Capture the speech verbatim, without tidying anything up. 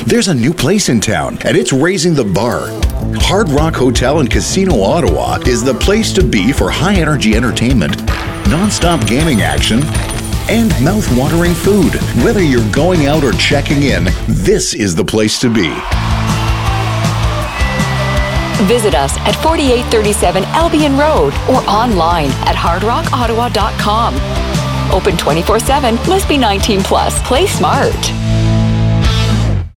There's a new place in town, and it's raising the bar. Hard Rock Hotel and Casino Ottawa is the place to be for high-energy entertainment, non-stop gaming action, and mouth-watering food. Whether you're going out or checking in, this is the place to be. Visit us at forty-eight thirty-seven Albion Road or online at hard rock ottawa dot com. Open twenty-four seven, must be nineteen plus. Play smart.